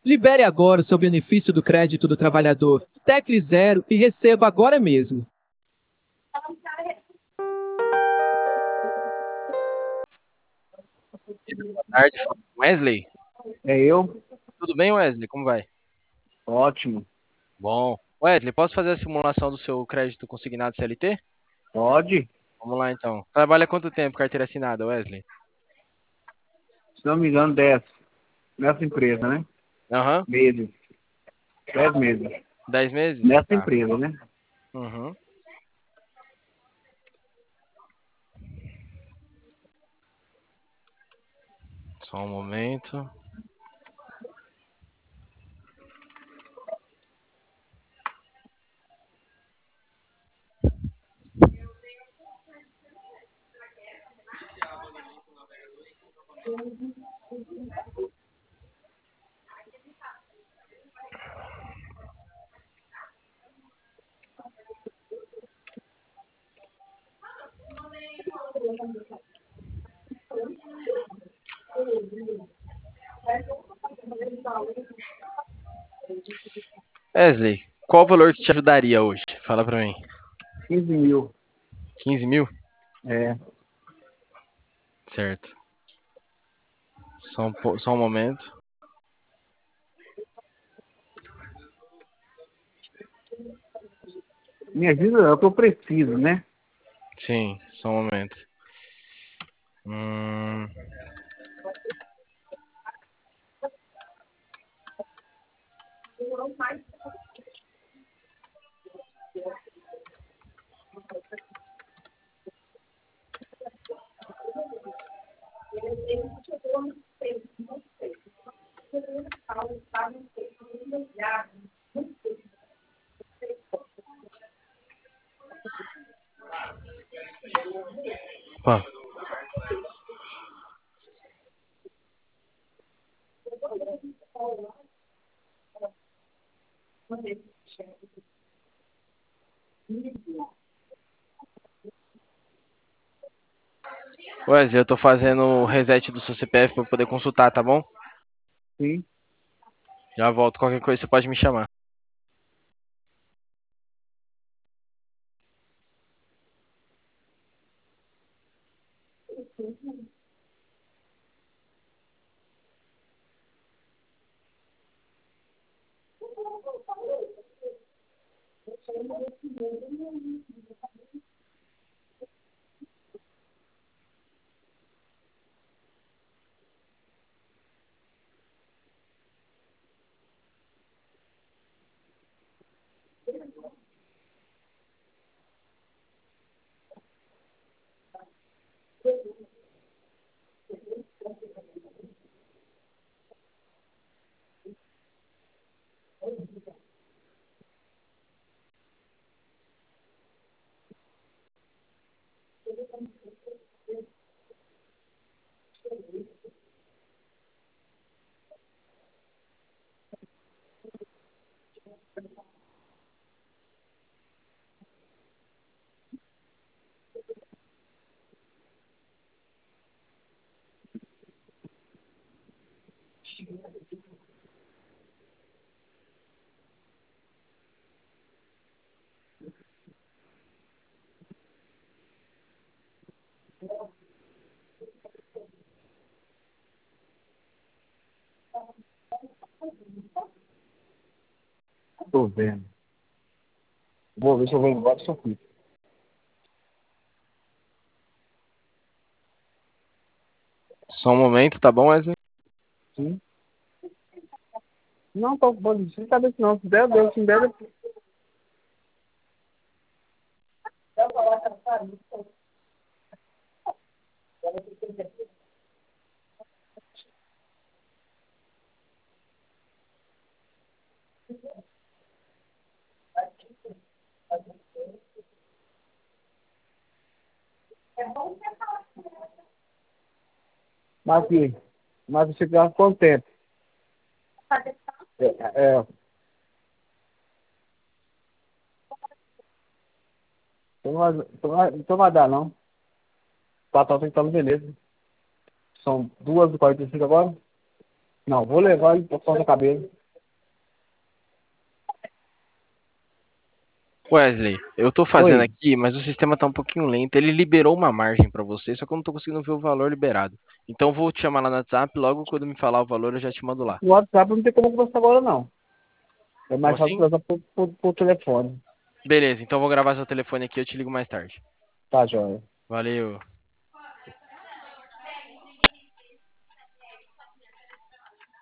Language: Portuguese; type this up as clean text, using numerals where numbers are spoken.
Libere agora o seu benefício do crédito do trabalhador. Tecle zero e receba agora mesmo. Boa tarde, Wesley. É eu? Tudo bem, Wesley? Como vai? Ótimo. Bom. Wesley, posso fazer a simulação do seu crédito consignado CLT? Pode? Vamos lá, então. Trabalha há quanto tempo carteira assinada, Wesley? Se não me engano, 10. Nessa empresa, né? Aham. Meses. 10 meses. 10 meses? Nessa Tá. empresa, né? Uhum. Só um momento. Wesley, qual o valor que te ajudaria hoje? Fala pra mim. 15 mil. 15 mil? É. Certo. Só um momento. Me ajuda, é o que eu preciso, né? Sim, só um momento. Hum, pá. Wesley, eu tô fazendo o reset do seu CPF pra eu poder consultar, tá bom? Sim. Já volto. Qualquer coisa você pode me chamar. Tô vendo. Vou ver se eu vou embora disso aqui. Só um momento, tá bom, Wesley? Sim. Não, tô bom. Não tem cabeça não. Se der, Deus. Se der, eu... Mas você gasta quanto tempo? É. Então não vai dar, não. Tá tentando beleza. São 2h45 agora? Não, vou levar ele pra cortar o cabelo. Wesley, eu tô fazendo Oi. aqui, mas o sistema tá um pouquinho lento. Ele liberou uma margem pra você, só que eu não tô conseguindo ver o valor liberado. Então eu vou te chamar lá no WhatsApp, logo quando me falar o valor eu já te mando lá. No WhatsApp não tem como conversar agora, não. É Como mais fácil assim? conversar por telefone. Beleza, então eu vou gravar seu telefone aqui e eu te ligo mais tarde. Tá, joia. Valeu.